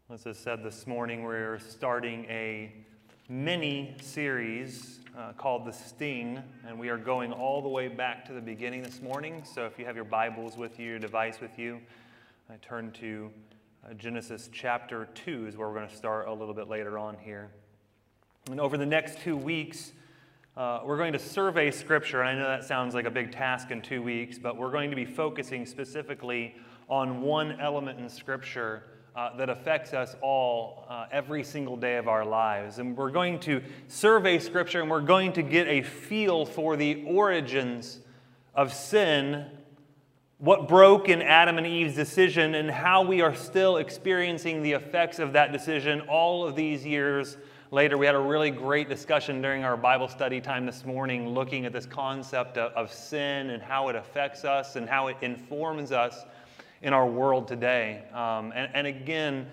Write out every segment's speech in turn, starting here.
As I said this morning, we're starting a mini-series called The Sting, and we are going all the way back to the beginning this morning. So if you have your Bibles with you, your device with you, I turn to Genesis chapter 2 is where we're going to start a little bit later on here. And over the next 2 weeks, we're going to survey Scripture. And I know that sounds like a big task in 2 weeks, but we're going to be focusing specifically on one element in Scripture that affects us all every single day of our lives. And we're going to survey Scripture, and we're going to get a feel for the origins of sin, what broke in Adam and Eve's decision, and how we are still experiencing the effects of that decision all of these years later. We had a really great discussion during our Bible study time this morning looking at this concept of sin and how it affects us and how it informs us in our world today. And again,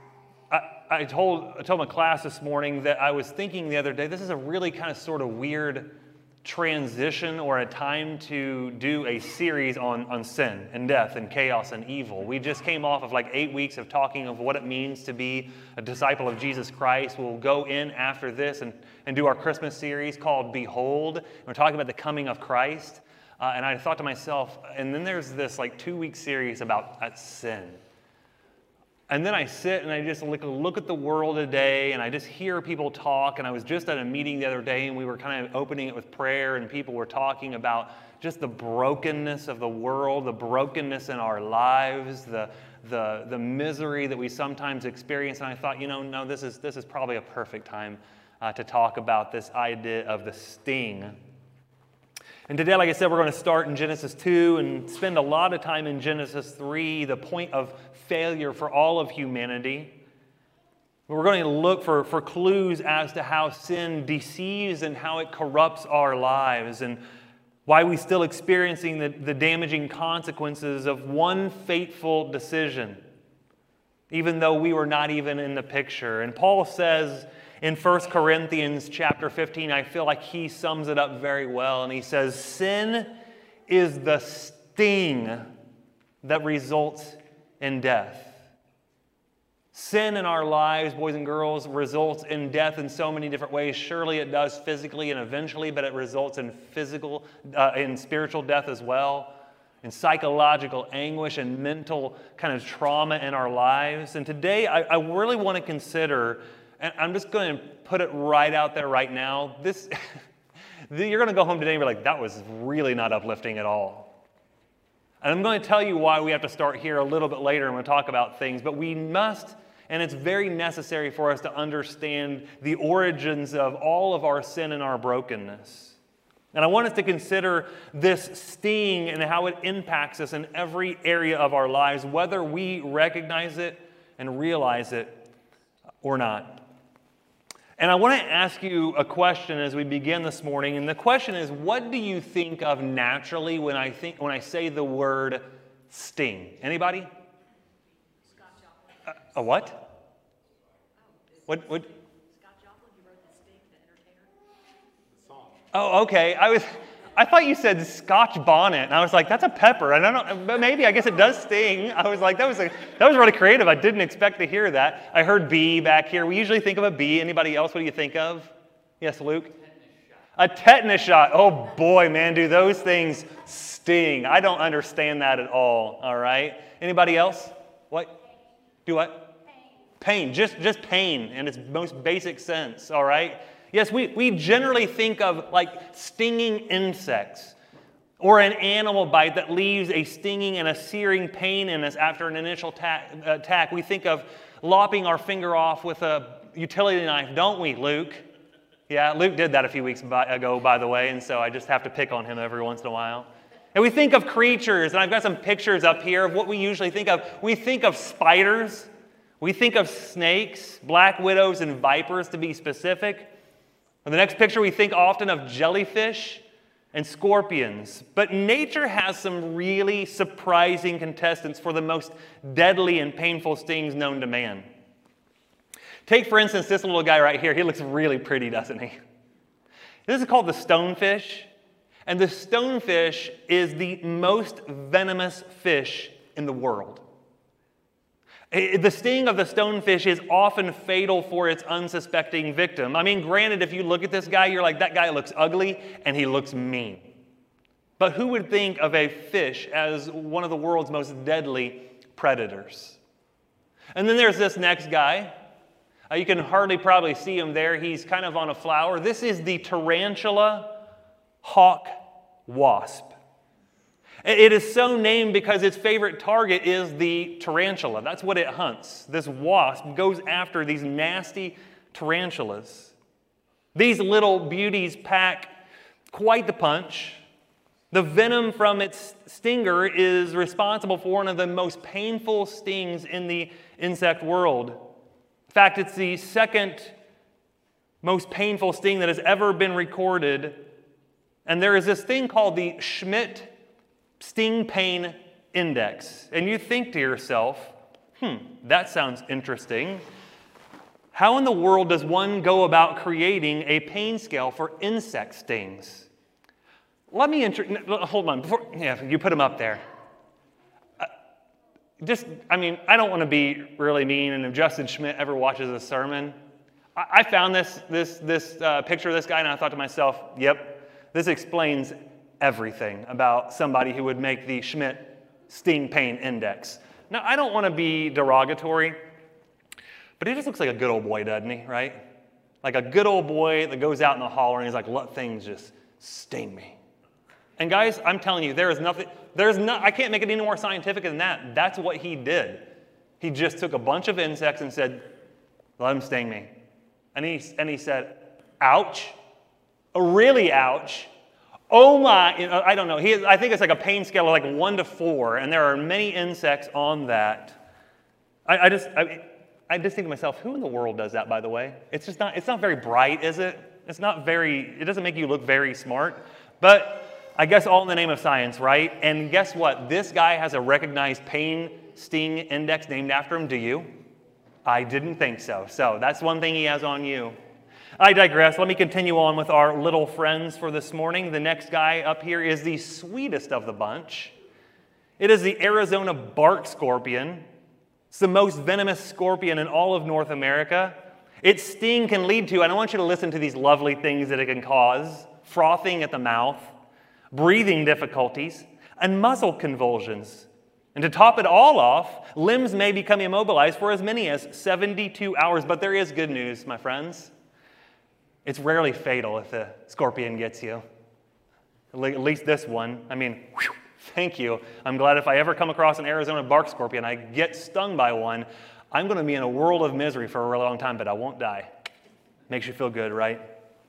I told my class this morning that I was thinking the other day, this is a really kind of sort of weird transition or a time to do a series on sin and death and chaos and evil. We just came off of like 8 weeks of talking of what it means to be a disciple of Jesus Christ. We'll go in after this and do our Christmas series called Behold. We're talking about the coming of Christ. And I thought to myself, and then there's this like 2-week series about sin. And then I sit and I just look at the world today, and I just hear people talk. And I was just at a meeting the other day, and we were kind of opening it with prayer, and people were talking about just the brokenness of the world, the brokenness in our lives, the misery that we sometimes experience. And I thought, no, this is probably a perfect time to talk about this idea of the sting. And today, like I said, we're going to start in Genesis 2 and spend a lot of time in Genesis 3, the point of failure for all of humanity. We're going to look for clues as to how sin deceives and how it corrupts our lives and why we're still experiencing the damaging consequences of one fateful decision, even though we were not even in the picture. And Paul says in 1 Corinthians chapter 15, I feel like he sums it up very well. And he says, sin is the sting that results in death. Sin in our lives, boys and girls, results in death in so many different ways. Surely it does physically and eventually, but it results in in spiritual death as well, in psychological anguish and mental kind of trauma in our lives. And today I really want to consider, and I'm just going to put it right out there right now. You're going to go home today and be like, that was really not uplifting at all. And I'm going to tell you why we have to start here a little bit later and we'll talk about things. But we must, and it's very necessary for us to understand the origins of all of our sin and our brokenness. And I want us to consider this sting and how it impacts us in every area of our lives, whether we recognize it and realize it or not. And I want to ask you a question as we begin this morning. And the question is, what do you think of naturally when I say the word sting? Anybody? Scott Joplin. A what? What? Scott Joplin, he wrote The Sting, the entertainer. The song. Oh, okay. I thought you said Scotch bonnet, and I was like, that's a pepper. And I don't know, but maybe I guess it does sting. I was like, that was really creative. I didn't expect to hear that. I heard bee back here. We usually think of a bee. Anybody else? What do you think of? Yes, Luke? A tetanus shot. Oh boy, man, do those things sting. I don't understand that at all. All right. Anybody else? What? Do what? Pain. Just pain in its most basic sense. All right. Yes, we generally think of like stinging insects or an animal bite that leaves a stinging and a searing pain in us after an initial attack. We think of lopping our finger off with a utility knife, don't we, Luke? Yeah, Luke did that a few weeks ago, by the way, and so I just have to pick on him every once in a while. And we think of creatures, and I've got some pictures up here of what we usually think of. We think of spiders. We think of snakes, black widows, and vipers, to be specific. In the next picture, we think often of jellyfish and scorpions. But nature has some really surprising contestants for the most deadly and painful stings known to man. Take, for instance, this little guy right here. He looks really pretty, doesn't he? This is called the stonefish. And the stonefish is the most venomous fish in the world. The sting of the stonefish is often fatal for its unsuspecting victim. I mean, granted, if you look at this guy, you're like, that guy looks ugly and he looks mean. But who would think of a fish as one of the world's most deadly predators? And then there's this next guy. You can hardly probably see him there. He's kind of on a flower. This is the tarantula hawk wasp. It is so named because its favorite target is the tarantula. That's what it hunts. This wasp goes after these nasty tarantulas. These little beauties pack quite the punch. The venom from its stinger is responsible for one of the most painful stings in the insect world. In fact, it's the second most painful sting that has ever been recorded. And there is this thing called the Schmidt Sting Pain Index. And you think to yourself, that sounds interesting. How in the world does one go about creating a pain scale for insect stings? Let me hold on. You put them up there. I don't want to be really mean, and if Justin Schmidt ever watches a sermon, I found this picture of this guy, and I thought to myself, yep, this explains everything about somebody who would make the Schmidt Sting Pain Index. Now, I don't want to be derogatory, but he just looks like a good old boy, doesn't he, right? Like a good old boy that goes out in the holler and he's like, let things just sting me. And guys, I'm telling you, I can't make it any more scientific than that. That's what he did. He just took a bunch of insects and said, let them sting me. And he said, ouch, really ouch. Oh my, I don't know. I think it's like a pain scale of like 1 to 4, and there are many insects on that. I just think to myself, who in the world does that, by the way? It's not very bright, is it? It doesn't make you look very smart. But I guess all in the name of science, right? And guess what? This guy has a recognized pain sting index named after him. Do you? I didn't think so. So that's one thing he has on you. I digress. Let me continue on with our little friends for this morning. The next guy up here is the sweetest of the bunch. It is the Arizona bark scorpion. It's the most venomous scorpion in all of North America. Its sting can lead to, and I want you to listen to these lovely things that it can cause: frothing at the mouth, breathing difficulties, and muscle convulsions. And to top it all off, limbs may become immobilized for as many as 72 hours. But there is good news, my friends. It's rarely fatal if the scorpion gets you. At least this one. Thank you. I'm glad if I ever come across an Arizona bark scorpion, I get stung by one, I'm going to be in a world of misery for a really long time, but I won't die. Makes you feel good, right?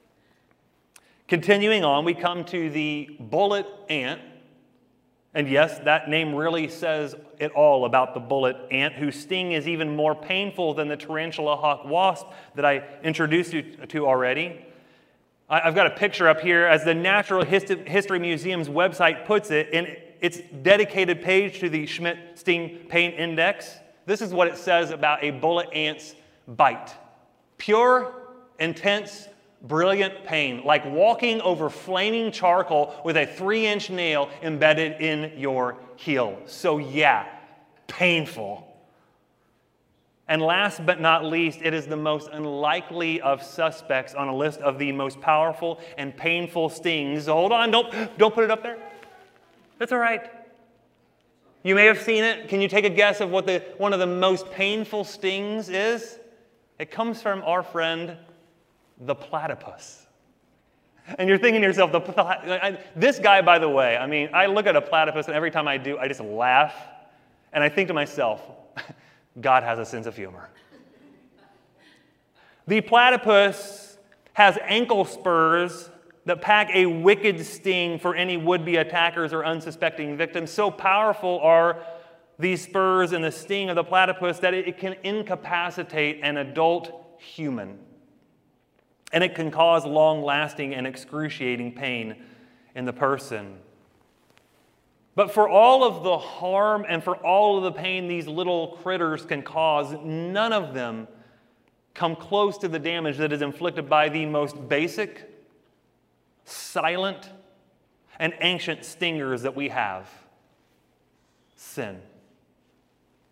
Continuing on, we come to the bullet ant. And yes, that name really says it all about the bullet ant, whose sting is even more painful than the tarantula hawk wasp that I introduced you to already. I've got a picture up here. As the Natural History Museum's website puts it, in its dedicated page to the Schmidt Sting Pain Index, this is what it says about a bullet ant's bite. Pure, intense, brilliant pain, like walking over flaming charcoal with a 3-inch nail embedded in your heel. So yeah, painful. And last but not least, it is the most unlikely of suspects on a list of the most powerful and painful stings. Hold on, don't put it up there. That's all right. You may have seen it. Can you take a guess of what one of the most painful stings is? It comes from our friend, the platypus. And you're thinking to yourself, this guy, by the way, I look at a platypus, and every time I do, I just laugh. And I think to myself, God has a sense of humor. The platypus has ankle spurs that pack a wicked sting for any would-be attackers or unsuspecting victims. So powerful are these spurs and the sting of the platypus that it can incapacitate an adult human. And it can cause long-lasting and excruciating pain in the person. But for all of the harm and for all of the pain these little critters can cause, none of them come close to the damage that is inflicted by the most basic, silent, and ancient stingers that we have: sin.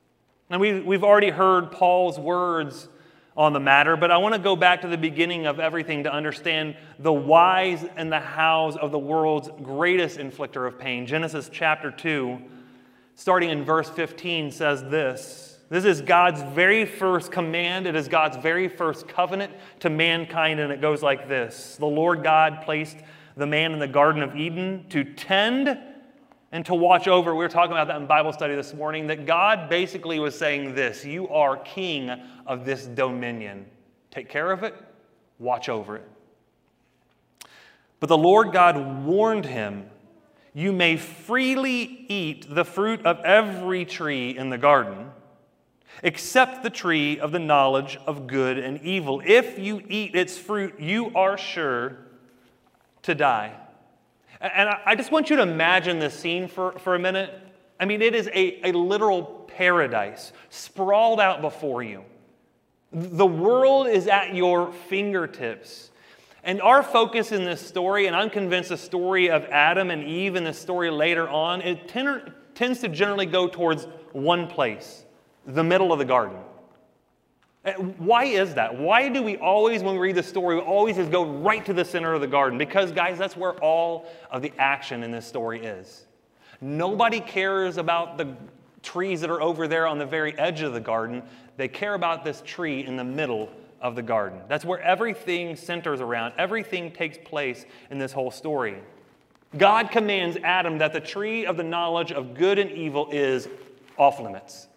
And we've already heard Paul's words on the matter, but I want to go back to the beginning of everything to understand the whys and the hows of the world's greatest inflictor of pain. Genesis chapter 2, starting in verse 15, says this. This is God's very first command. It is God's very first covenant to mankind, and it goes like this. The Lord God placed the man in the Garden of Eden to tend and to watch over. We were talking about that in Bible study this morning, that God basically was saying this: you are king of this dominion. Take care of it, watch over it. But the Lord God warned him, you may freely eat the fruit of every tree in the garden, except the tree of the knowledge of good and evil. If you eat its fruit, you are sure to die. And I just want you to imagine this scene for a minute. I mean, it is a literal paradise sprawled out before you. The world is at your fingertips. And our focus in this story, and I'm convinced the story of Adam and Eve and the story later on, it tends to generally go towards one place, the middle of the garden. Why is that? Why do we always, when we read the story, we always just go right to the center of the garden? Because, guys, that's where all of the action in this story is. Nobody cares about the trees that are over there on the very edge of the garden. They care about this tree in the middle of the garden. That's where everything centers around. Everything takes place in this whole story. God commands Adam that the tree of the knowledge of good and evil is off limits.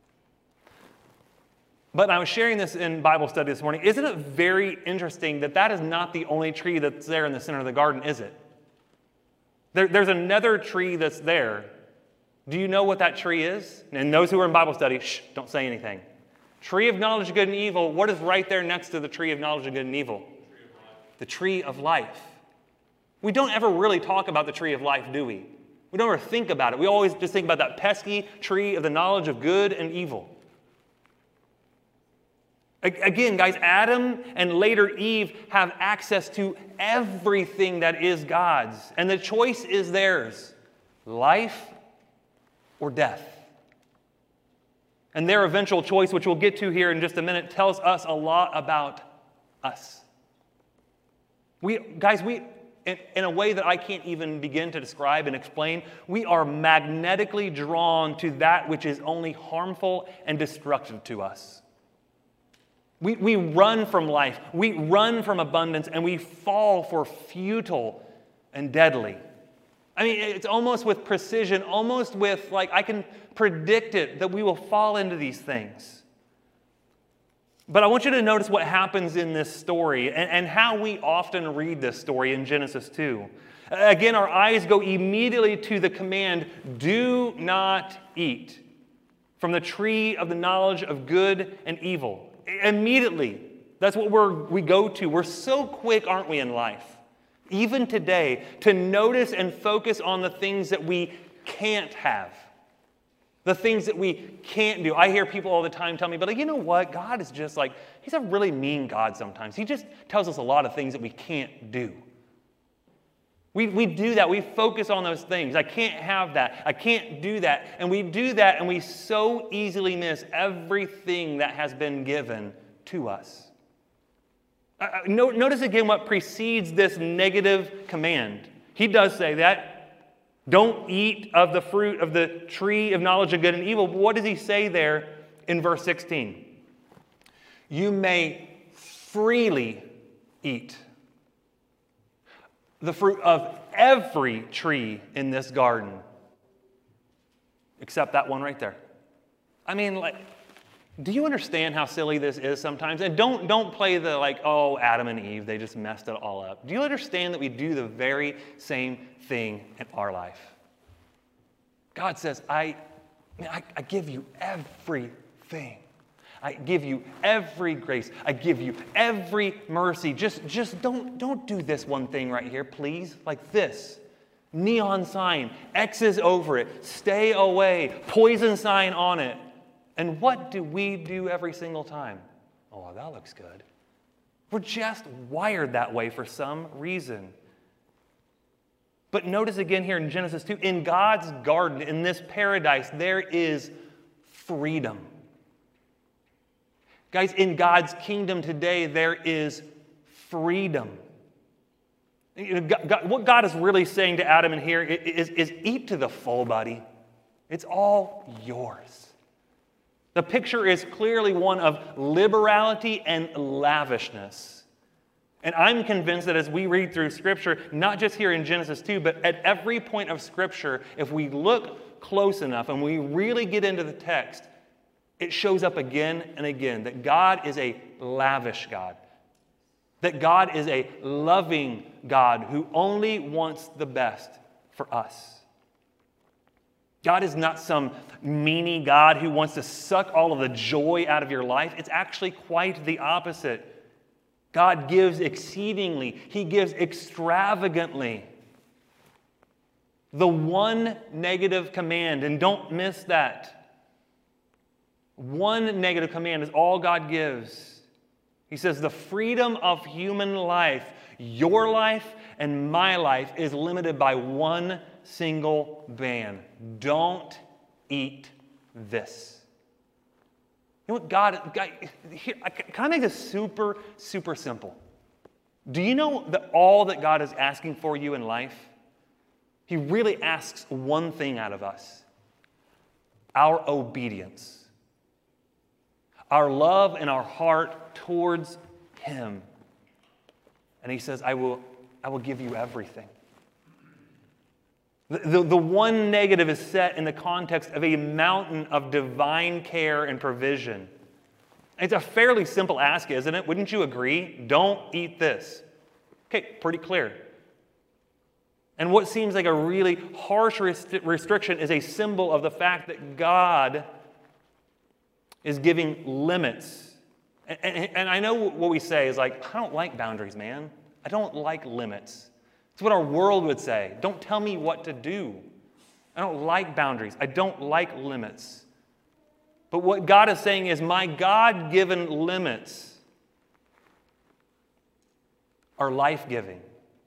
But I was sharing this in Bible study this morning. Isn't it very interesting that that is not the only tree that's there in the center of the garden, is it? There's another tree that's there. Do you know what that tree is? And those who are in Bible study, don't say anything. Tree of knowledge of good and evil. What is right there next to the tree of knowledge of good and evil? The tree of life. We don't ever really talk about the tree of life, do we? We don't ever think about it. We always just think about that pesky tree of the knowledge of good and evil. Again, guys, Adam and later Eve have access to everything that is God's. And the choice is theirs: life or death. And their eventual choice, which we'll get to here in just a minute, tells us a lot about us. In a way that I can't even begin to describe and explain, we are magnetically drawn to that which is only harmful and destructive to us. We run from life, we run from abundance, and we fall for futile and deadly. I mean, it's almost with precision, almost with, like, I can predict it, that we will fall into these things. But I want you to notice what happens in this story and how we often read this story in Genesis 2. Again, our eyes go immediately to the command, do not eat from the tree of the knowledge of good and evil. Immediately. That's what we go to. We're so quick, aren't we, in life, even today, to notice and focus on the things that we can't have, the things that we can't do. I hear people all the time tell me, but you know what? God is just like, he's a really mean God sometimes. He just tells us a lot of things that we can't do. We do that. We focus on those things. I can't have that. I can't do that. And we do that, and we so easily miss everything that has been given to us. Notice again what precedes this negative command. He does say that. Don't eat of the fruit of the tree of knowledge of good and evil. But what does he say there in verse 16? You may freely eat the fruit of every tree in this garden, except that one right there. I mean, do you understand how silly this is sometimes? And don't play the Adam and Eve, they just messed it all up. Do you understand that we do the very same thing in our life? God says, I give you everything. I give you every grace. I give you every mercy. Just don't do this one thing right here, please. Like this. Neon sign, X's over it, stay away, poison sign on it. And what do we do every single time? Oh, well, that looks good. We're just wired that way for some reason. But notice again here in Genesis 2, in God's garden, in this paradise, there is freedom. Guys, in God's kingdom today, there is freedom. What God is really saying to Adam in here is eat to the full, buddy. It's all yours. The picture is clearly one of liberality and lavishness. And I'm convinced that as we read through Scripture, not just here in Genesis 2, but at every point of Scripture, if we look close enough and we really get into the text, it shows up again and again that God is a lavish God. That God is a loving God who only wants the best for us. God is not some meanie God who wants to suck all of the joy out of your life. It's actually quite the opposite. God gives exceedingly. He gives extravagantly. The one negative command, and don't miss that. One negative command is all God gives. He says the freedom of human life, your life and my life, is limited by one single ban. Don't eat this. You know what God here, can I make this super, super simple? Do you know that all that God is asking for you in life? He really asks one thing out of us: our obedience, our love and our heart towards Him. And He says, I will give you everything. The one negative is set in the context of a mountain of divine care and provision. It's a fairly simple ask, isn't it? Wouldn't you agree? Don't eat this. Okay, pretty clear. And what seems like a really harsh restriction is a symbol of the fact that God is giving limits. And I know what we say is like, I don't like boundaries, man. I don't like limits. It's what our world would say. Don't tell me what to do. I don't like boundaries. I don't like limits. But what God is saying is my God-given limits are life-giving.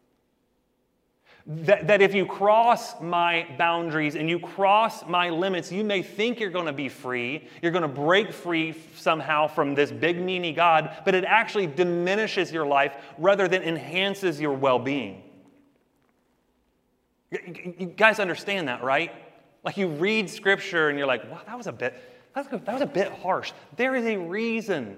That if you cross my boundaries and you cross my limits, you may think you're going to be free. You're going to break free somehow from this big, meanie God, but it actually diminishes your life rather than enhances your well-being. You guys understand that, right? Like you read Scripture and you're like, wow, that was a bit harsh. There is a reason.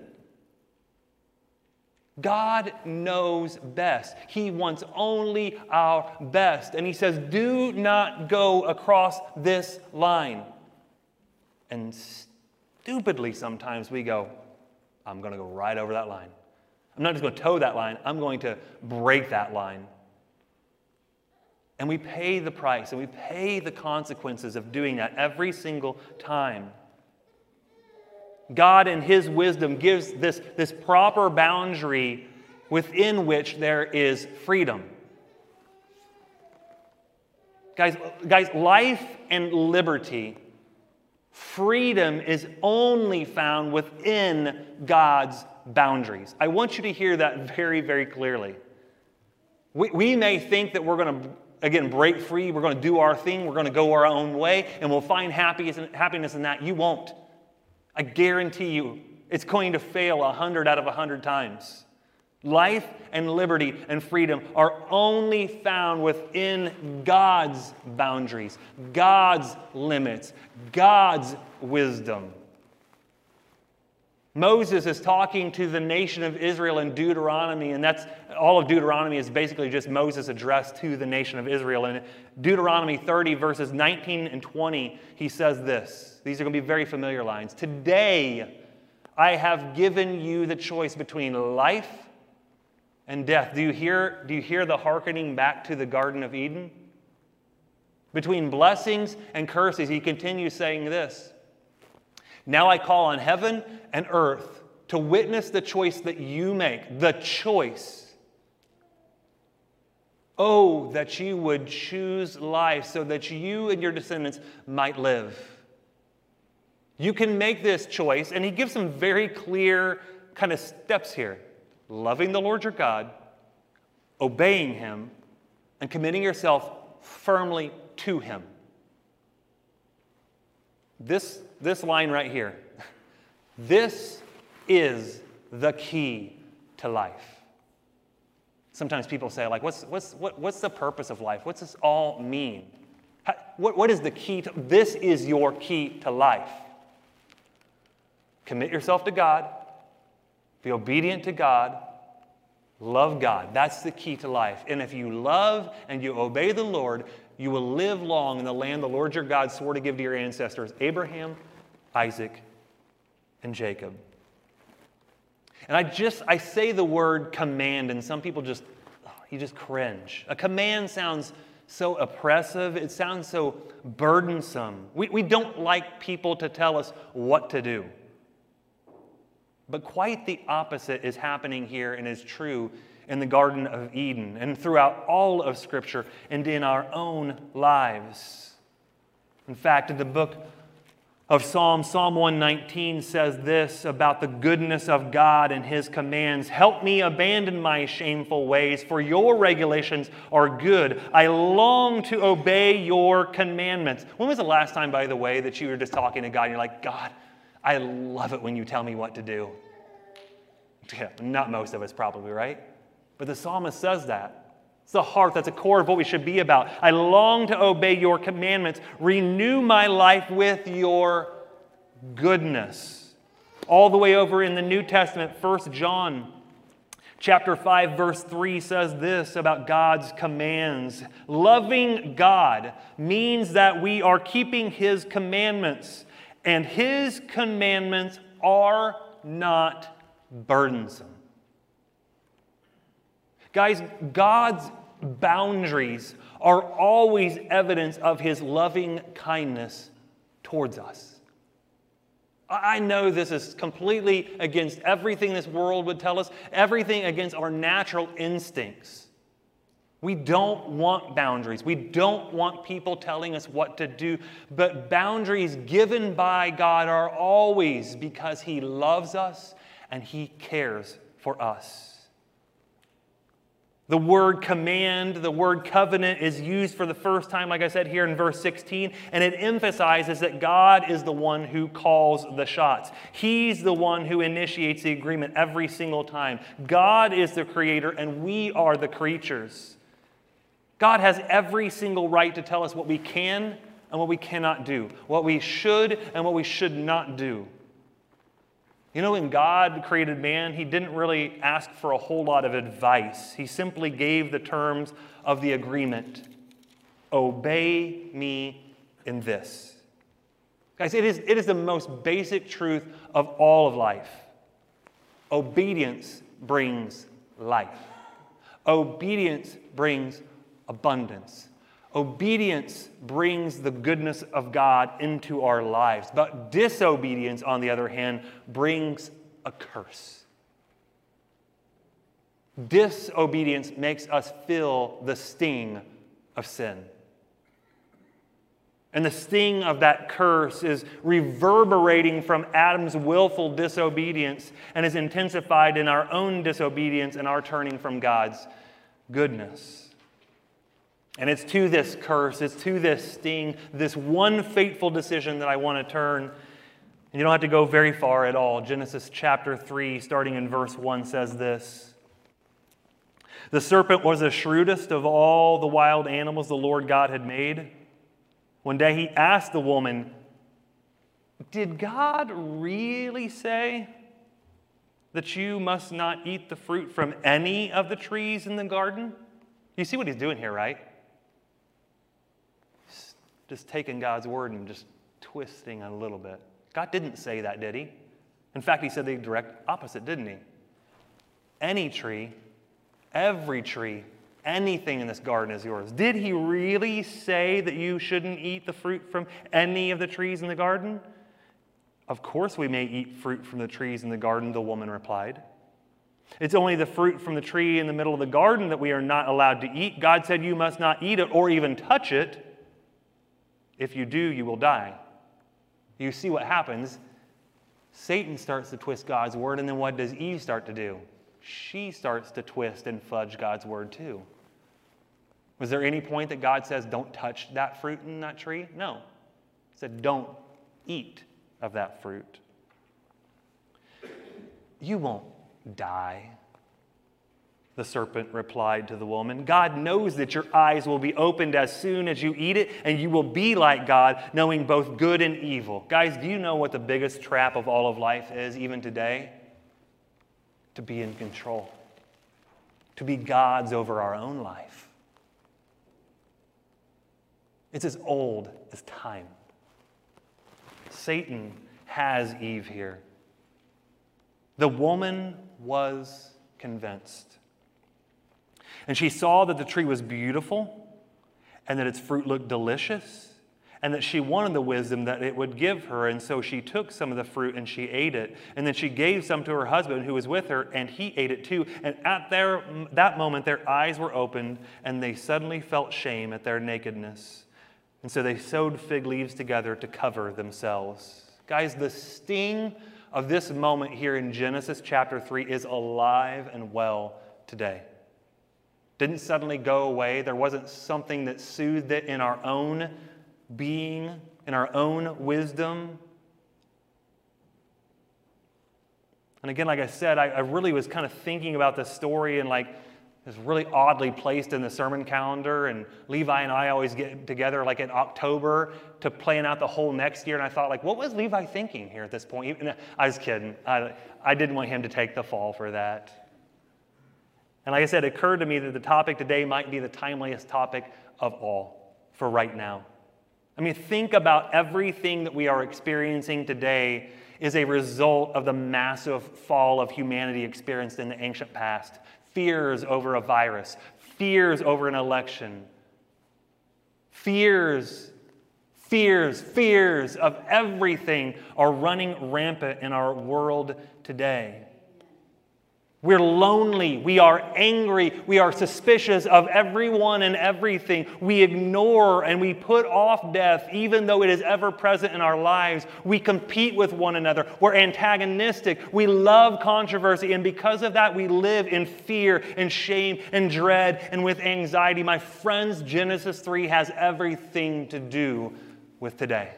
God knows best. He wants only our best. And He says, do not go across this line. And stupidly sometimes we go, I'm going to go right over that line. I'm not just going to toe that line. I'm going to break that line. And we pay the price and we pay the consequences of doing that every single time. God in His wisdom gives this proper boundary within which there is freedom. Guys, life and liberty, freedom is only found within God's boundaries. I want you to hear that very, very clearly. We may think that we're going to, again, break free, we're going to do our thing, we're going to go our own way, and we'll find happiness in that. You won't. I guarantee you, it's going to fail 100 out of 100 times. Life and liberty and freedom are only found within God's boundaries, God's limits, God's wisdom. Moses is talking to the nation of Israel in Deuteronomy, and that's all of Deuteronomy is basically just Moses' address to the nation of Israel. In Deuteronomy 30, verses 19 and 20, he says this. These are going to be very familiar lines. Today, I have given you the choice between life and death. Do you hear the hearkening back to the Garden of Eden? Between blessings and curses, he continues saying this. Now I call on heaven and earth to witness the choice that you make. The choice. Oh, that you would choose life so that you and your descendants might live. You can make this choice, and he gives some very clear kind of steps here. Loving the Lord your God, obeying Him, and committing yourself firmly to Him. This line right here, this is the key to life. Sometimes people say, like, what's the purpose of life? What's this all mean? What is the key to? This is your key to life. Commit yourself to God. Be obedient to God. Love God. That's the key to life. And if you love and you obey the Lord, you will live long in the land the Lord your God swore to give to your ancestors, Abraham, Isaac, and Jacob. And I say the word command, and some people just cringe. A command sounds so oppressive. It sounds so burdensome. We don't like people to tell us what to do. But quite the opposite is happening here and is true in the Garden of Eden and throughout all of Scripture and in our own lives. In fact, in the book of Psalm 119 says this about the goodness of God and His commands. Help me abandon my shameful ways, for your regulations are good. I long to obey your commandments. When was the last time, by the way, that you were just talking to God and you're like, God, I love it when you tell me what to do? Yeah, not most of us probably, right? But the psalmist says that. It's the heart, that's the core of what we should be about. I long to obey your commandments. Renew my life with your goodness. All the way over in the New Testament, 1 John chapter 5, verse 3 says this about God's commands. Loving God means that we are keeping His commandments, and His commandments are not burdensome. Guys, God's boundaries are always evidence of His loving kindness towards us. I know this is completely against everything this world would tell us, everything against our natural instincts. We don't want boundaries. We don't want people telling us what to do. But boundaries given by God are always because He loves us and He cares for us. The word command, the word covenant is used for the first time, like I said here in verse 16, and it emphasizes that God is the one who calls the shots. He's the one who initiates the agreement every single time. God is the creator and we are the creatures. God has every single right to tell us what we can and what we cannot do, what we should and what we should not do. You know, when God created man, He didn't really ask for a whole lot of advice. He simply gave the terms of the agreement. Obey me in this. Guys, it is the most basic truth of all of life. Obedience brings life. Obedience brings abundance. Obedience brings the goodness of God into our lives. But disobedience, on the other hand, brings a curse. Disobedience makes us feel the sting of sin. And the sting of that curse is reverberating from Adam's willful disobedience and is intensified in our own disobedience and our turning from God's goodness. And it's to this curse, it's to this sting, this one fateful decision that I want to turn. And you don't have to go very far at all. Genesis chapter 3, starting in verse 1, says this. The serpent was the shrewdest of all the wild animals the Lord God had made. One day he asked the woman, "Did God really say that you must not eat the fruit from any of the trees in the garden?" You see what he's doing here, right? Just taking God's word and just twisting it a little bit. God didn't say that, did He? In fact, He said the direct opposite, didn't He? Any tree, every tree, anything in this garden is yours. Did He really say that you shouldn't eat the fruit from any of the trees in the garden? Of course we may eat fruit from the trees in the garden, the woman replied. It's only the fruit from the tree in the middle of the garden that we are not allowed to eat. God said you must not eat it or even touch it. If you do, you will die. You see what happens. Satan starts to twist God's word, and then what does Eve start to do? She starts to twist and fudge God's word too. Was there any point that God says, don't touch that fruit in that tree? No. He said, don't eat of that fruit. "You won't die," the serpent replied to the woman. "God knows that your eyes will be opened as soon as you eat it, and you will be like God, knowing both good and evil." Guys, do you know what the biggest trap of all of life is, even today? To be in control. To be gods over our own life. It's as old as time. Satan has Eve here. The woman was convinced. And she saw that the tree was beautiful and that its fruit looked delicious and that she wanted the wisdom that it would give her. And so she took some of the fruit and she ate it. And then she gave some to her husband who was with her, and he ate it too. And at that moment, their eyes were opened and they suddenly felt shame at their nakedness. And so they sewed fig leaves together to cover themselves. Guys, the sting of this moment here in Genesis chapter 3 is alive and well today. Didn't suddenly go away. There wasn't something that soothed it in our own being, in our own wisdom. And again, like I said, I really was kind of thinking about this story, and like it's really oddly placed in the sermon calendar. And Levi and I always get together like in October to plan out the whole next year. And I thought, like, what was Levi thinking here at this point? And I was kidding. I didn't want him to take the fall for that. And like I said, it occurred to me that the topic today might be the timeliest topic of all for right now. I mean, think about everything that we are experiencing today is a result of the massive fall of humanity experienced in the ancient past. Fears over a virus, fears over an election, fears of everything are running rampant in our world today. We're lonely, we are angry, we are suspicious of everyone and everything. We ignore and we put off death even though it is ever present in our lives. We compete with one another. We're antagonistic. We love controversy, and because of that we live in fear and shame and dread and with anxiety. My friends, Genesis 3 has everything to do with today.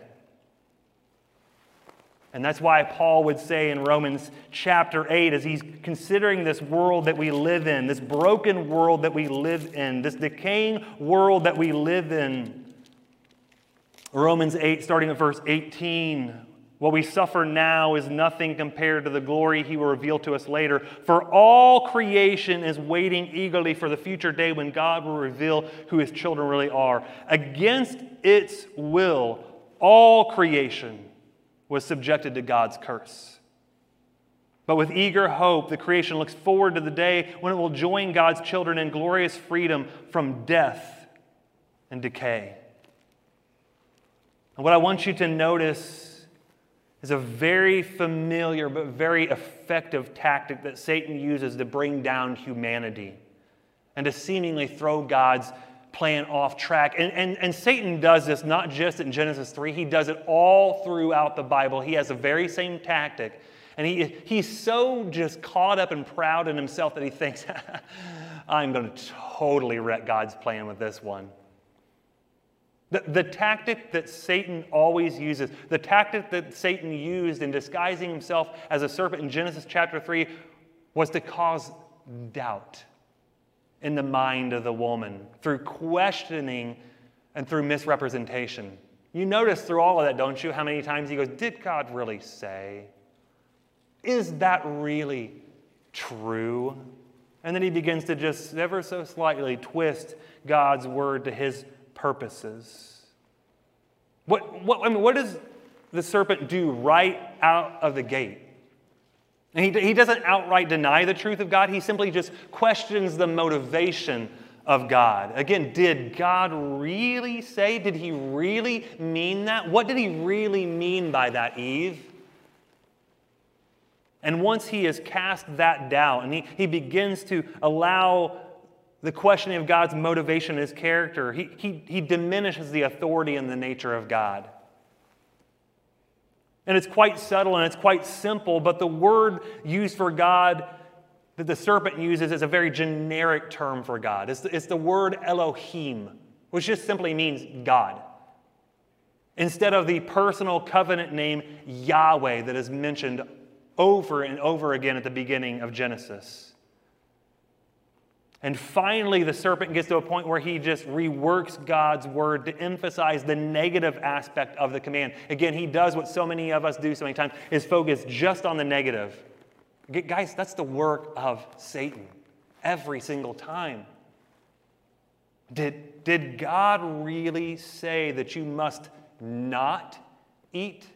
And that's why Paul would say in Romans chapter 8, as he's considering this world that we live in, this broken world that we live in, this decaying world that we live in. Romans 8, starting at verse 18, "What we suffer now is nothing compared to the glory he will reveal to us later. For all creation is waiting eagerly for the future day when God will reveal who his children really are. Against its will, all creation was subjected to God's curse. But with eager hope, the creation looks forward to the day when it will join God's children in glorious freedom from death and decay." And what I want you to notice is a very familiar but very effective tactic that Satan uses to bring down humanity and to seemingly throw God's plan off track. And Satan does this not just in Genesis 3, he does it all throughout the Bible. He has the very same tactic. And he's so just caught up and proud in himself that he thinks, I'm going to totally wreck God's plan with this one. The tactic that Satan always uses, the tactic that Satan used in disguising himself as a serpent in Genesis chapter 3 was to cause doubt in the mind of the woman through questioning and through misrepresentation. You notice through all of that, don't you, how many times he goes, did God really say? Is that really true? And then he begins to just ever so slightly twist God's word to his purposes. What does the serpent do right out of the gate? And he doesn't outright deny the truth of God. He simply just questions the motivation of God. Again, did God really say? Did he really mean that? What did he really mean by that, Eve? And once he has cast that doubt and he begins to allow the questioning of God's motivation and his character, he diminishes the authority and the nature of God. And it's quite subtle and it's quite simple, but the word used for God that the serpent uses is a very generic term for God. It's the word Elohim, which just simply means God, instead of the personal covenant name Yahweh that is mentioned over and over again at the beginning of Genesis. And finally, the serpent gets to a point where he just reworks God's word to emphasize the negative aspect of the command. Again, he does what so many of us do so many times, is focus just on the negative. Guys, that's the work of Satan every single time. Did God really say that you must not eat?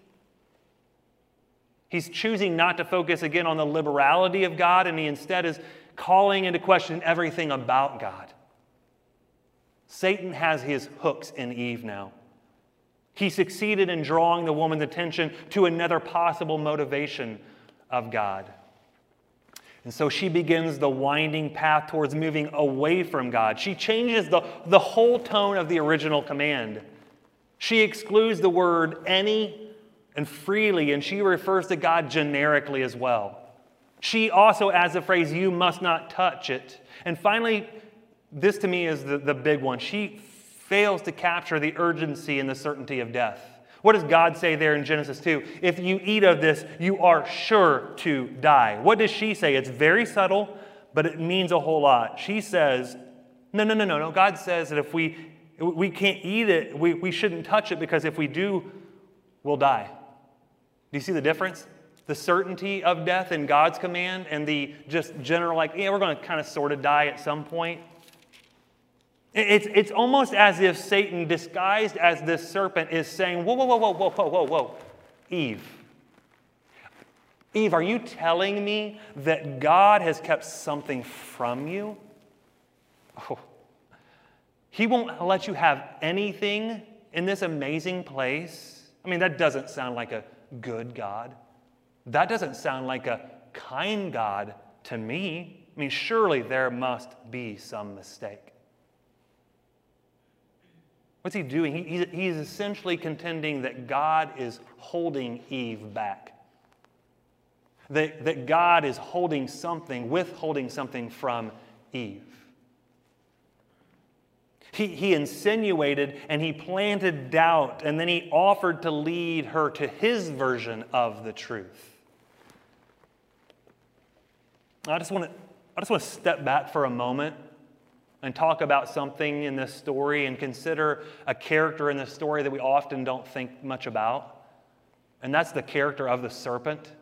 He's choosing not to focus again on the liberality of God, and he instead is calling into question everything about God. Satan has his hooks in Eve now. He succeeded in drawing the woman's attention to another possible motivation of God. And so she begins the winding path towards moving away from God. She changes the whole tone of the original command. She excludes the word any and freely, and she refers to God generically as well. She also adds the phrase, you must not touch it. And finally, this to me is the big one. She fails to capture the urgency and the certainty of death. What does God say there in Genesis 2? If you eat of this, you are sure to die. What does she say? It's very subtle, but it means a whole lot. She says, no. God says that if we can't eat it, we shouldn't touch it, because if we do, we'll die. Do you see the difference? The certainty of death in God's command and the just general, we're going to kind of sort of die at some point. It's almost as if Satan, disguised as this serpent, is saying, whoa, Eve, are you telling me that God has kept something from you? Oh, he won't let you have anything in this amazing place? I mean, that doesn't sound like a good God. That doesn't sound like a kind God to me. I mean, surely there must be some mistake. What's he doing? He's essentially contending that God is holding Eve back. That God is withholding something from Eve. He insinuated and he planted doubt, and then he offered to lead her to his version of the truth. I just want to step back for a moment and talk about something in this story and consider a character in this story that we often don't think much about, and that's the character of the serpent.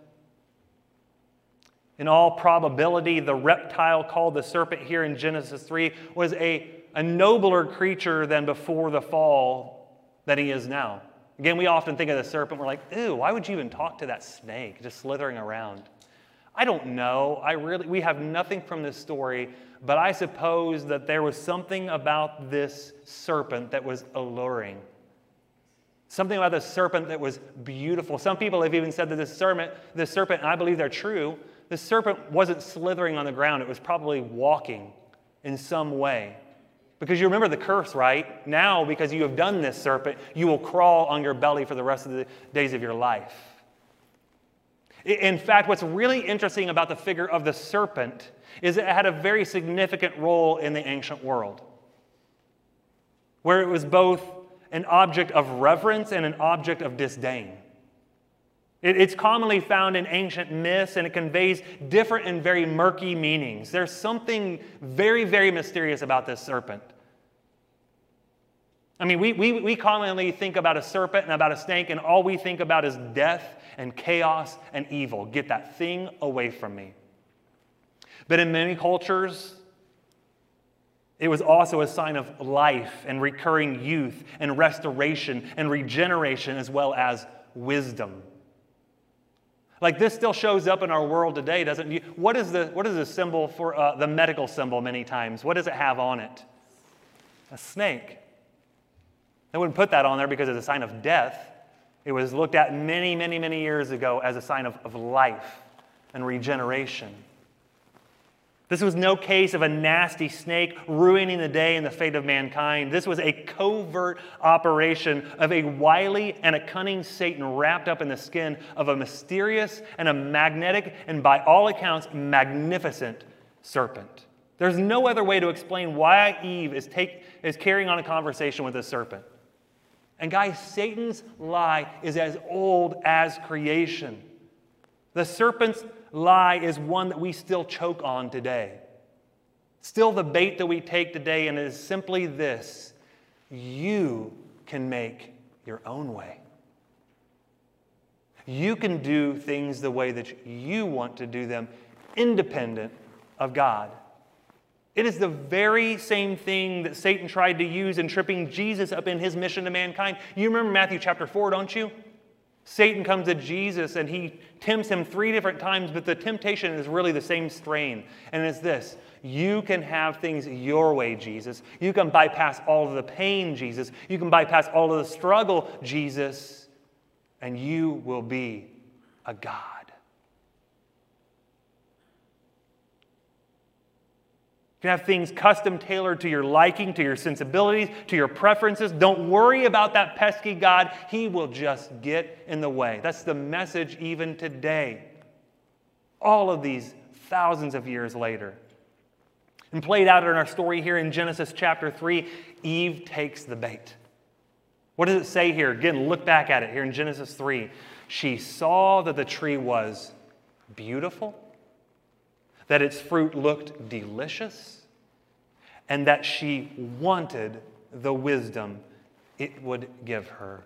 In all probability, the reptile called the serpent here in Genesis 3 was a nobler creature than before the fall than he is now. Again, we often think of the serpent, we're like, ew, why would you even talk to that snake just slithering around? I don't know. We have nothing from this story, but I suppose that there was something about this serpent that was alluring. Something about the serpent that was beautiful. Some people have even said that this serpent, and I believe they're true, the serpent wasn't slithering on the ground. It was probably walking in some way. Because you remember the curse, right? Now, because you have done this, serpent, you will crawl on your belly for the rest of the days of your life. In fact, what's really interesting about the figure of the serpent is it had a very significant role in the ancient world, where it was both an object of reverence and an object of disdain. It's commonly found in ancient myths, and it conveys different and very murky meanings. There's something very, very mysterious about this serpent. I mean, we commonly think about a serpent and about a snake, and all we think about is death and chaos and evil. Get that thing away from me. But in many cultures, it was also a sign of life and recurring youth and restoration and regeneration, as well as wisdom. Like, this still shows up in our world today, doesn't it? What is the symbol for the medical symbol many times? What does it have on it? A snake. They wouldn't put that on there because it's a sign of death. It was looked at many, many, many years ago as a sign of life and regeneration. This was no case of a nasty snake ruining the day and the fate of mankind. This was a covert operation of a wily and a cunning Satan wrapped up in the skin of a mysterious and a magnetic and, by all accounts, magnificent serpent. There's no other way to explain why Eve is carrying on a conversation with this serpent. And guys, Satan's lie is as old as creation. The serpent's lie is one that we still choke on today. Still the bait that we take today, and it is simply this: you can make your own way. You can do things the way that you want to do them, independent of God. It is the very same thing that Satan tried to use in tripping Jesus up in his mission to mankind. You remember Matthew chapter 4, don't you? Satan comes to Jesus and he tempts him 3 different times, but the temptation is really the same strain. And it's this: you can have things your way, Jesus. You can bypass all of the pain, Jesus. You can bypass all of the struggle, Jesus, and you will be a God. You can have things custom tailored to your liking, to your sensibilities, to your preferences. Don't worry about that pesky God. He will just get in the way. That's the message even today. All of these thousands of years later. And played out in our story here in Genesis chapter 3, Eve takes the bait. What does it say here? Again, look back at it here in Genesis 3. She saw that the tree was beautiful, that its fruit looked delicious, and that she wanted the wisdom it would give her.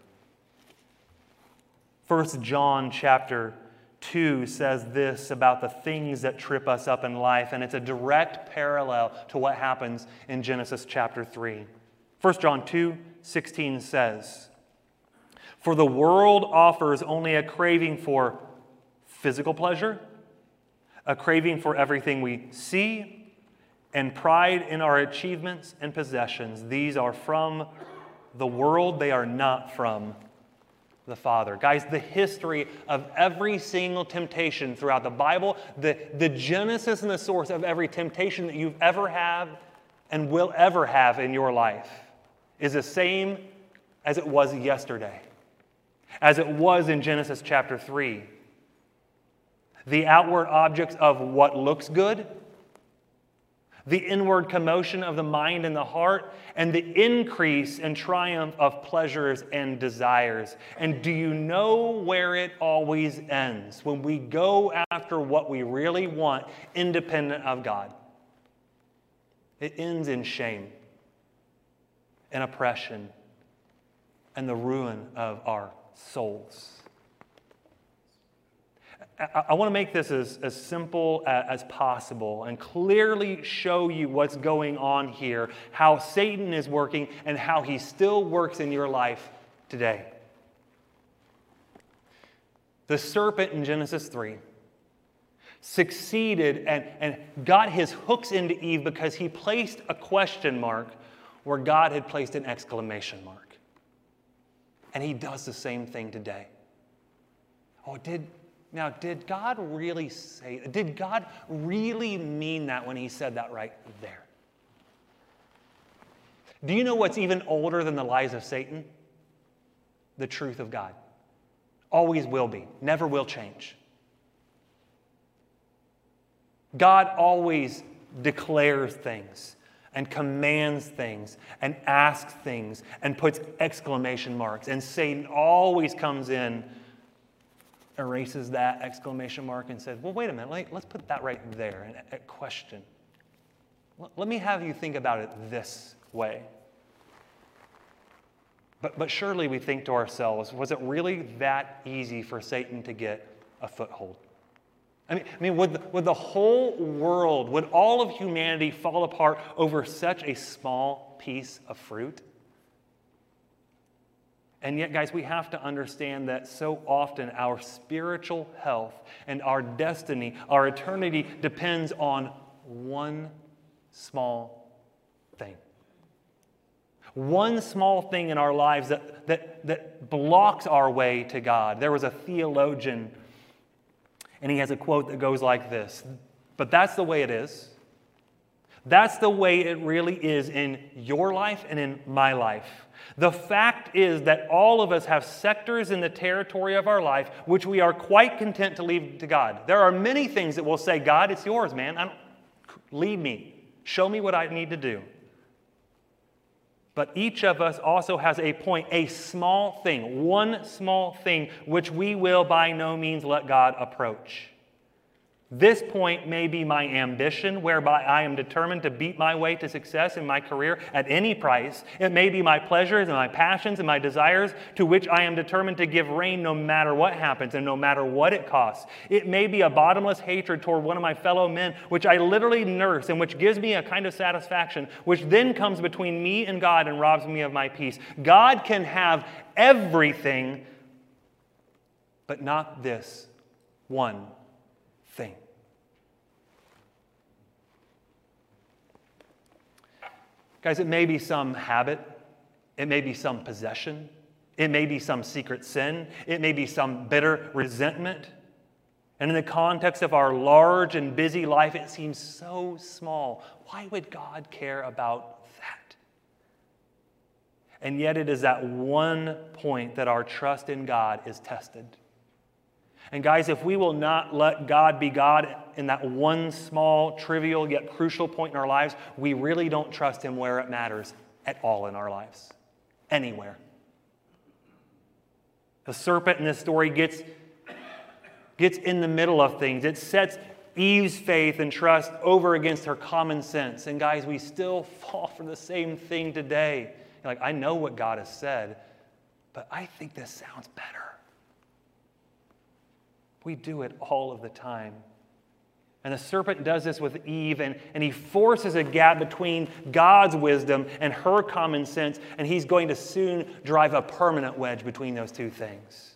1 John chapter 2 says this about the things that trip us up in life, and it's a direct parallel to what happens in Genesis chapter 3. 1 John 2:16 says, "For the world offers only a craving for physical pleasure, a craving for everything we see, and pride in our achievements and possessions. These are from the world. They are not from the Father." Guys, the history of every single temptation throughout the Bible, the genesis and the source of every temptation that you've ever had and will ever have in your life is the same as it was yesterday, as it was in Genesis chapter 3. The outward objects of what looks good, the inward commotion of the mind and the heart, and the increase and triumph of pleasures and desires. And do you know where it always ends? When we go after what we really want, independent of God. It ends in shame and oppression and the ruin of our souls. I want to make this as simple as possible and clearly show you what's going on here, how Satan is working and how he still works in your life today. The serpent in Genesis 3 succeeded and got his hooks into Eve because he placed a question mark where God had placed an exclamation mark. And he does the same thing today. Did God really say, did God really mean that when he said that right there? Do you know what's even older than the lies of Satan? The truth of God. Always will be, never will change. God always declares things and commands things and asks things and puts exclamation marks. And Satan always comes in, erases that exclamation mark and says, well, wait a minute, let's put that right there, and a question. Let me have you think about it this way. But surely we think to ourselves, was it really that easy for Satan to get a foothold? I mean, would the whole world, would all of humanity fall apart over such a small piece of fruit? And yet, guys, we have to understand that so often our spiritual health and our destiny, our eternity, depends on one small thing. One small thing in our lives that blocks our way to God. There was a theologian, and he has a quote that goes like this: "But that's the way it is. That's the way it really is in your life and in my life. The fact is that all of us have sectors in the territory of our life which we are quite content to leave to God. There are many things that will say, God, it's yours, man. Lead me. Show me what I need to do. But each of us also has a point, a small thing, one small thing, which we will by no means let God approach. This point may be my ambition, whereby I am determined to beat my way to success in my career at any price. It may be my pleasures and my passions and my desires to which I am determined to give rein no matter what happens and no matter what it costs. It may be a bottomless hatred toward one of my fellow men, which I literally nurse and which gives me a kind of satisfaction, which then comes between me and God and robs me of my peace. God can have everything, but not this one thing. Guys, it may be some habit, it may be some possession, it may be some secret sin, it may be some bitter resentment. And in the context of our large and busy life, it seems so small. Why would God care about that? And yet it is at one point that our trust in God is tested. And guys, if we will not let God be God in that one small, trivial, yet crucial point in our lives, we really don't trust Him where it matters at all in our lives. Anywhere. The serpent in this story gets in the middle of things. It sets Eve's faith and trust over against her common sense. And guys, we still fall for the same thing today. You're like, I know what God has said, but I think this sounds better. We do it all of the time. And the serpent does this with Eve, and he forces a gap between God's wisdom and her common sense, and he's going to soon drive a permanent wedge between those two things.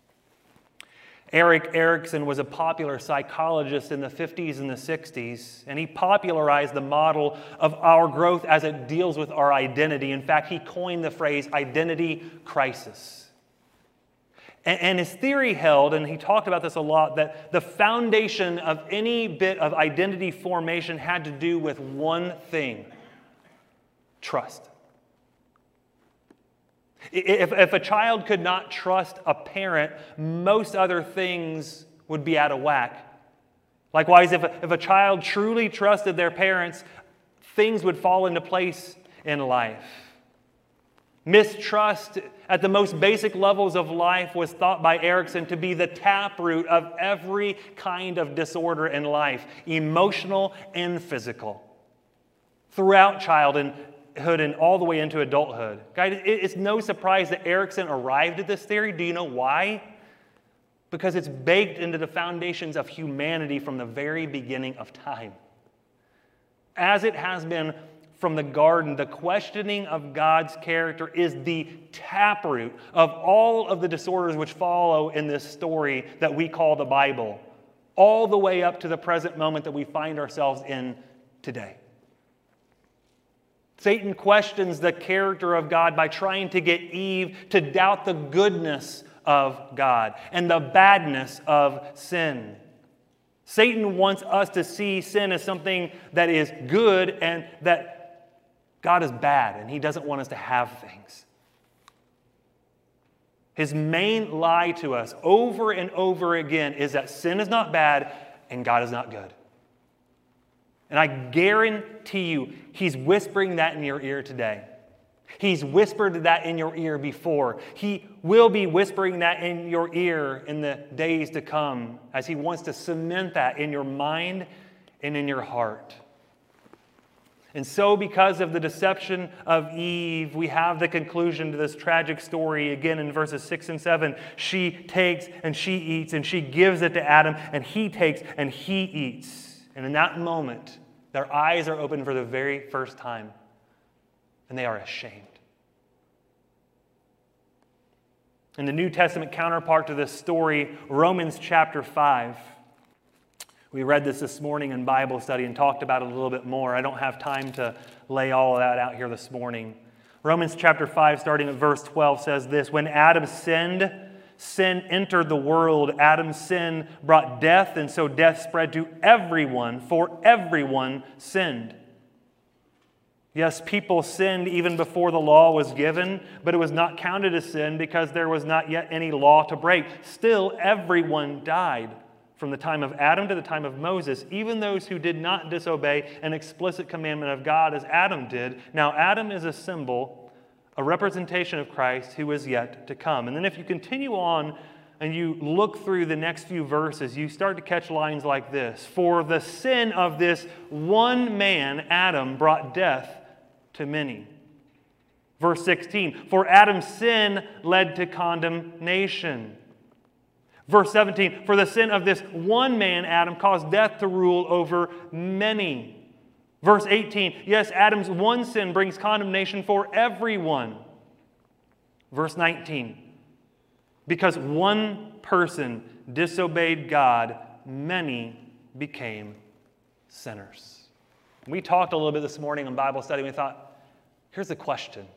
Erik Erikson was a popular psychologist in the 50s and the 60s, and he popularized the model of our growth as it deals with our identity. In fact, he coined the phrase identity crisis. And his theory held, and he talked about this a lot, that the foundation of any bit of identity formation had to do with one thing: trust. If a child could not trust a parent, most other things would be out of whack. Likewise, if a child truly trusted their parents, things would fall into place in life. Mistrust at the most basic levels of life was thought by Erikson to be the taproot of every kind of disorder in life, emotional and physical, throughout childhood and all the way into adulthood. Guys, it's no surprise that Erikson arrived at this theory. Do you know why? Because it's baked into the foundations of humanity from the very beginning of time. As it has been from the garden, the questioning of God's character is the taproot of all of the disorders which follow in this story that we call the Bible, all the way up to the present moment that we find ourselves in today. Satan questions the character of God by trying to get Eve to doubt the goodness of God and the badness of sin. Satan wants us to see sin as something that is good and that God is bad, and He doesn't want us to have things. His main lie to us over and over again is that sin is not bad and God is not good. And I guarantee you, He's whispering that in your ear today. He's whispered that in your ear before. He will be whispering that in your ear in the days to come as He wants to cement that in your mind and in your heart. And so because of the deception of Eve, we have the conclusion to this tragic story again in verses 6 and 7. She takes and she eats and she gives it to Adam, and he takes and he eats. And in that moment, their eyes are opened for the very first time, and they are ashamed. In the New Testament counterpart to this story, Romans chapter 5, we read this morning in Bible study and talked about it a little bit more. I don't have time to lay all of that out here this morning. Romans chapter 5, starting at verse 12, says this: When Adam sinned, sin entered the world. Adam's sin brought death, and so death spread to everyone, for everyone sinned. Yes, people sinned even before the law was given, but it was not counted as sin because there was not yet any law to break. Still, everyone died. From the time of Adam to the time of Moses, even those who did not disobey an explicit commandment of God as Adam did. Now, Adam is a symbol a representation of Christ who is yet to come. And then if you continue on and you look through the next few verses, you start to catch lines like this. For the sin of this one man, Adam, brought death to many. Verse 16, for Adam's sin led to condemnation. Verse 17, for the sin of this one man, Adam, caused death to rule over many. Verse 18, yes, Adam's one sin brings condemnation for everyone. Verse 19, because one person disobeyed God, many became sinners. We talked a little bit this morning in Bible study, and we thought, here's the question.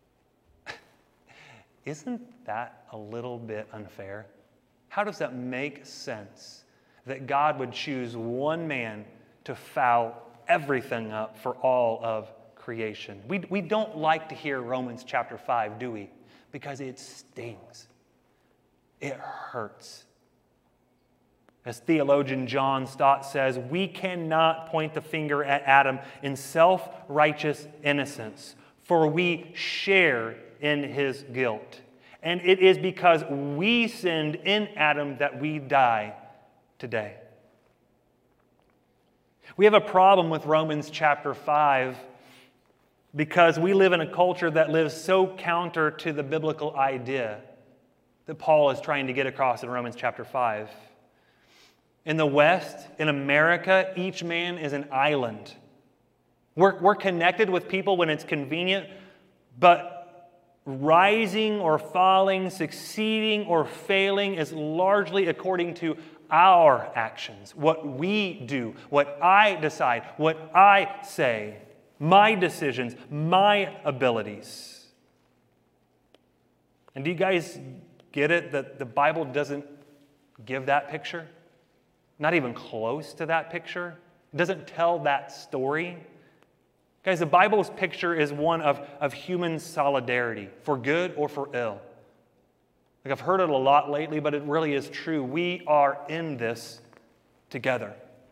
Isn't that a little bit unfair? How does that make sense that God would choose one man to foul everything up for all of creation? We don't like to hear Romans chapter 5, do we? Because it stings. It hurts. As theologian John Stott says, we cannot point the finger at Adam in self-righteous innocence, for we share in his guilt. And it is because we sinned in Adam that we die today. We have a problem with Romans chapter 5 because we live in a culture that lives so counter to the biblical idea that Paul is trying to get across in Romans chapter 5. In the West, in America, each man is an island. We're connected with people when it's convenient, but rising or falling, succeeding or failing is largely according to our actions, what we do, what I decide, what I say, my decisions, my abilities. And do you guys get it that the Bible doesn't give that picture? Not even close to that picture? It doesn't tell that story? Guys, the Bible's picture is one of human solidarity, for good or for ill. Like I've heard it a lot lately, but it really is true. We are in this together.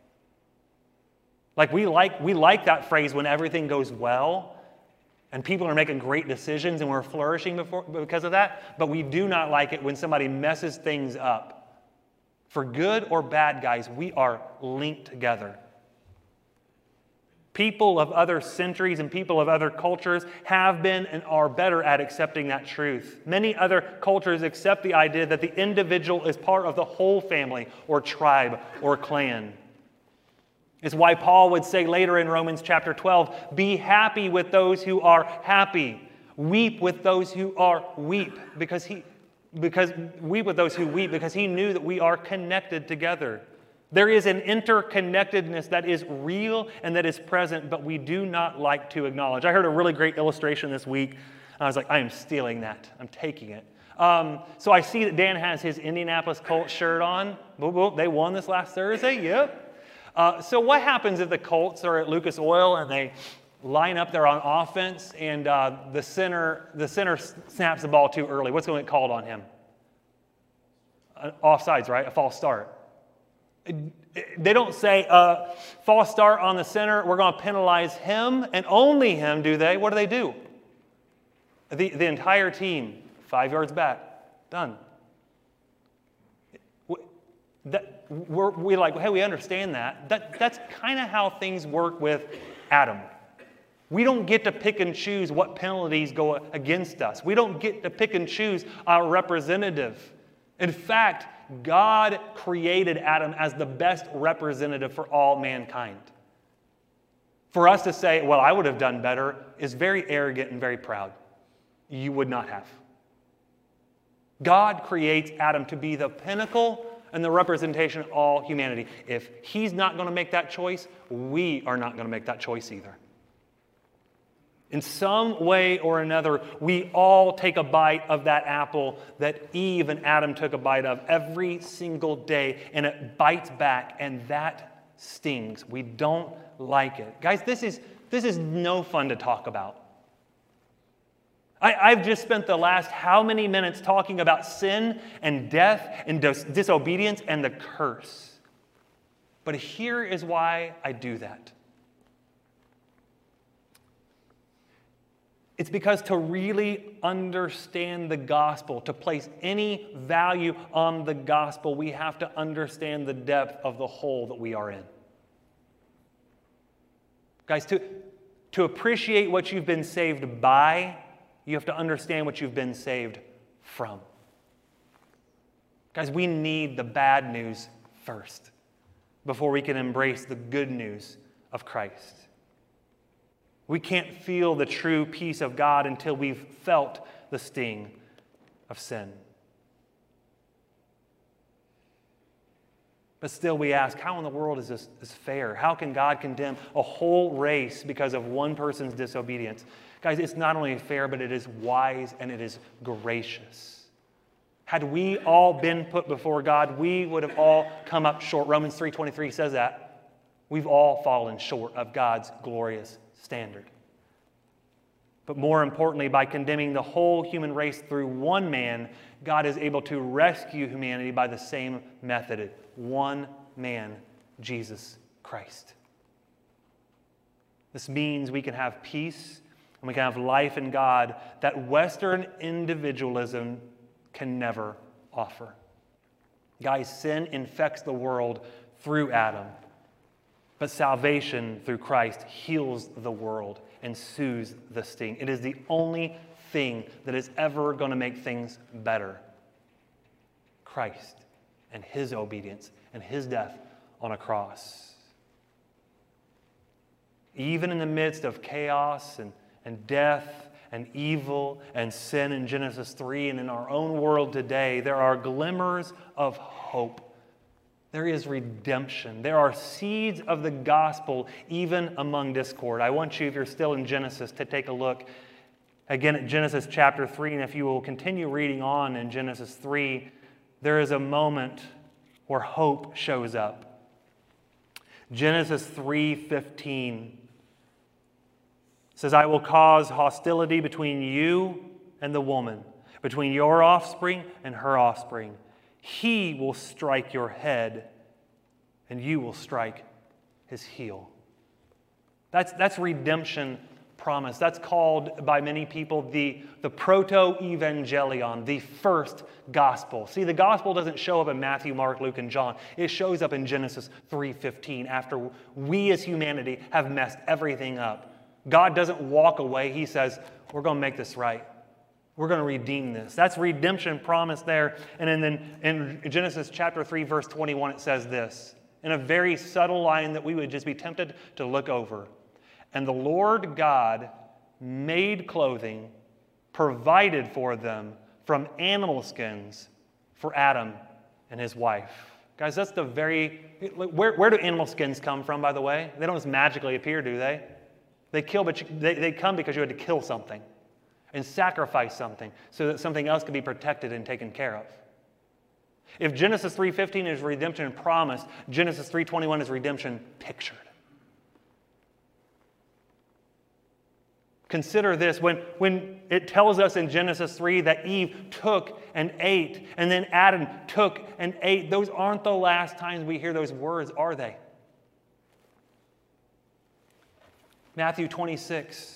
Like we like that phrase when everything goes well and people are making great decisions and we're flourishing because of that, but we do not like it when somebody messes things up. For good or bad, guys, we are linked together. People of other centuries and people of other cultures have been and are better at accepting that truth. Many other cultures accept the idea that the individual is part of the whole family or tribe or clan. It's why Paul would say later in Romans chapter 12, be happy with those who are happy. Weep with those who are weep, because weep with those who weep, because he knew that we are connected together. There is an interconnectedness that is real and that is present, but we do not like to acknowledge. I heard a really great illustration this week, and I was like, I am stealing that. I'm taking it. So I see that Dan has his Indianapolis Colts shirt on. They won this last Thursday. Yep. So what happens if the Colts are at Lucas Oil and they line up there on offense and the center snaps the ball too early? What's going to get called on him? Offsides, right? A false start. They don't say, false start on the center, we're going to penalize him and only him, do they? What do? The entire team, 5 yards back, done. We're like, hey, we understand that. That's kind of how things work with Adam. We don't get to pick and choose what penalties go against us. We don't get to pick and choose our representative. In fact, God created Adam as the best representative for all mankind. For us to say, well, I would have done better, is very arrogant and very proud. You would not have. God creates Adam to be the pinnacle and the representation of all humanity. If he's not going to make that choice, we are not going to make that choice either. In some way or another, we all take a bite of that apple that Eve and Adam took a bite of every single day, and it bites back, and that stings. We don't like it. Guys, this is no fun to talk about. I've just spent the last how many minutes talking about sin and death and disobedience and the curse. But here is why I do that. It's because to really understand the gospel, to place any value on the gospel, we have to understand the depth of the hole that we are in. Guys, to appreciate what you've been saved by, you have to understand what you've been saved from. Guys, we need the bad news first before we can embrace the good news of Christ. We can't feel the true peace of God until we've felt the sting of sin. But still we ask, how in the world is this fair? How can God condemn a whole race because of one person's disobedience? Guys, it's not only fair, but it is wise and it is gracious. Had we all been put before God, we would have all come up short. Romans 3:23 says that. We've all fallen short of God's glorious standard. But more importantly, by condemning the whole human race through one man, God is able to rescue humanity by the same method. One man, Jesus Christ. This means we can have peace and we can have life in God that Western individualism can never offer. Guys, sin infects the world through Adam, but salvation through Christ heals the world and soothes the sting. It is the only thing that is ever going to make things better. Christ and his obedience and his death on a cross. Even in the midst of chaos and death and evil and sin in Genesis 3 and in our own world today, there are glimmers of hope. There is redemption. There are seeds of the gospel even among discord. I want you, if you're still in Genesis, to take a look again at Genesis chapter 3. And if you will continue reading on in Genesis 3, there is a moment where hope shows up. Genesis 3:15 says, I will cause hostility between you and the woman, between your offspring and her offspring. He will strike your head, and you will strike his heel. That's redemption promise. That's called by many people the proto-evangelion, the first gospel. See, the gospel doesn't show up in Matthew, Mark, Luke, and John. It shows up in Genesis 3:15 after we as humanity have messed everything up. God doesn't walk away. He says, we're going to make this right. We're going to redeem this. That's redemption promise there. And then in Genesis chapter 3, verse 21, it says this, in a very subtle line that we would just be tempted to look over. And the Lord God made clothing, provided for them from animal skins for Adam and his wife. Guys, that's the very... Where do animal skins come from, by the way? They don't just magically appear, do they? They come because you had to kill something and sacrifice something so that something else could be protected and taken care of. If Genesis 3:15 is redemption promised, Genesis 3:21 is redemption pictured. Consider this, when it tells us in Genesis 3 that Eve took and ate, and then Adam took and ate, those aren't the last times we hear those words, are they? Matthew 26.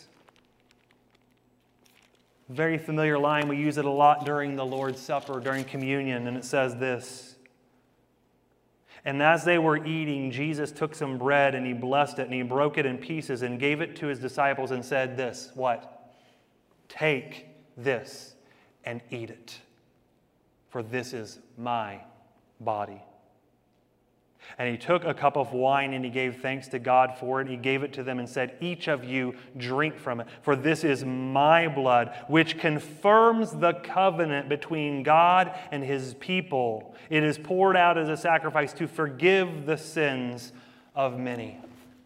Very familiar line. We use it a lot during the Lord's Supper, during communion, and it says this. And as they were eating, Jesus took some bread and he blessed it and he broke it in pieces and gave it to his disciples and said this, what? Take this and eat it, for this is my body. And he took a cup of wine and he gave thanks to God for it. He gave it to them and said, each of you drink from it, for this is my blood, which confirms the covenant between God and his people. It is poured out as a sacrifice to forgive the sins of many.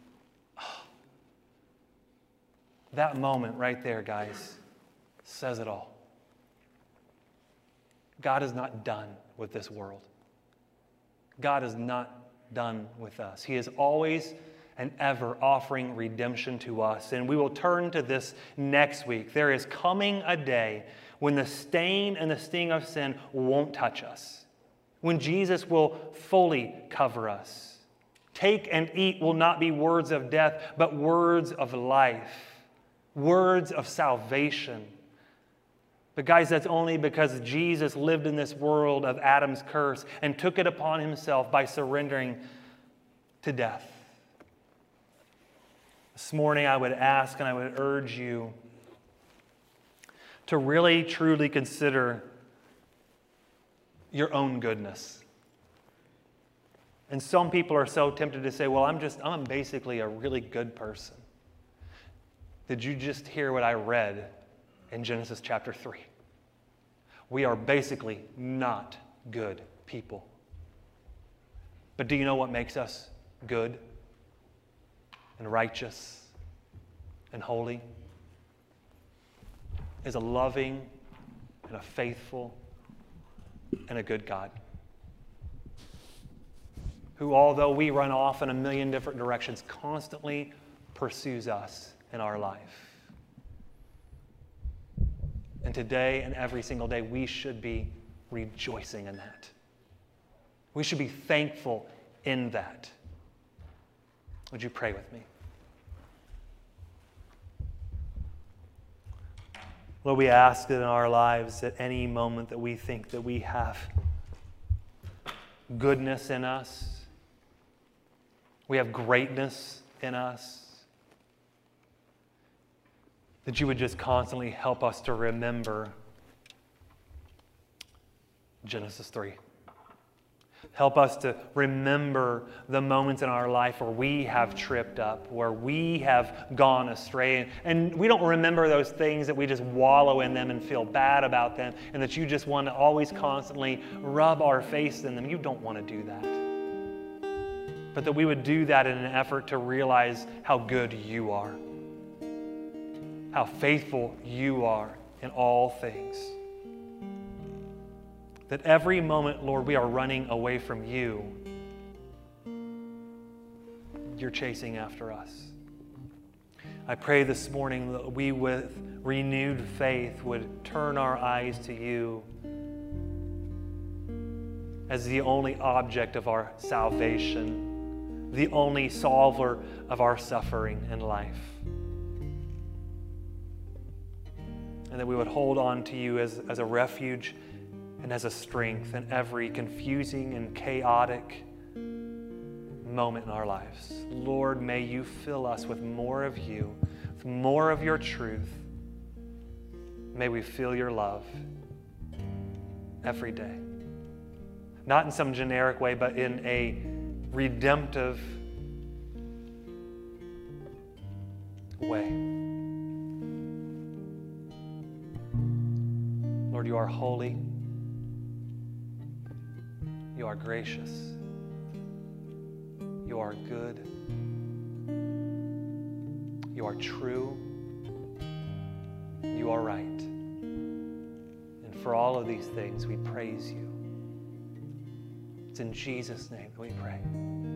That moment right there, guys, says it all. God is not done with this world. God is not done with us. He is always and ever offering redemption to us. And we will turn to this next week. There is coming a day when the stain and the sting of sin won't touch us, when Jesus will fully cover us. Take and eat will not be words of death, but words of life. words of salvation. But guys, that's only because Jesus lived in this world of Adam's curse and took it upon himself by surrendering to death. This morning I would ask and I would urge you to really truly consider your own goodness. And some people are so tempted to say, well, I'm basically a really good person. Did you just hear what I read in Genesis chapter 3? We are basically not good people. But do you know what makes us good and righteous and holy? Is a loving and a faithful and a good God, who, although we run off in a million different directions, constantly pursues us in our life. And today and every single day, we should be rejoicing in that. We should be thankful in that. Would you pray with me? Lord, we ask that in our lives, at any moment that we think that we have goodness in us, we have greatness in us, that you would just constantly help us to remember Genesis 3. Help us to remember the moments in our life where we have tripped up, where we have gone astray. And we don't remember those things that we just wallow in them and feel bad about them, and that you just want to always constantly rub our face in them. You don't want to do that. But that we would do that in an effort to realize how good you are, how faithful you are in all things. That every moment, Lord, we are running away from you, you're chasing after us. I pray this morning that we, with renewed faith, would turn our eyes to you as the only object of our salvation, the only solver of our suffering in life. And that we would hold on to you as a refuge and as a strength in every confusing and chaotic moment in our lives. Lord, may you fill us with more of you, with more of your truth. May we feel your love every day. Not in some generic way, but in a redemptive way. Lord, you are holy. You are gracious. You are good. You are true. You are right. And for all of these things, we praise you. It's in Jesus' name that we pray.